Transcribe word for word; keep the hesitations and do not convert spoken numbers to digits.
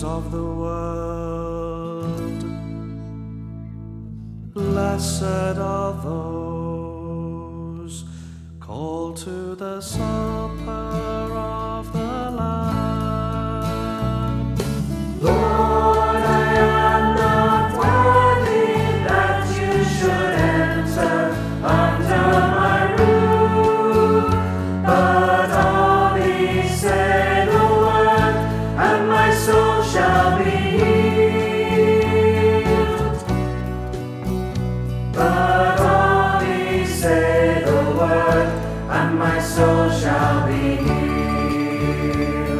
of the world. Blessed are those called to the supper of the Lamb. Lord, I am not worthy that you should enter under my roof, but only say the word, and my soul shall be healed. But only say the word, and my soul shall be healed.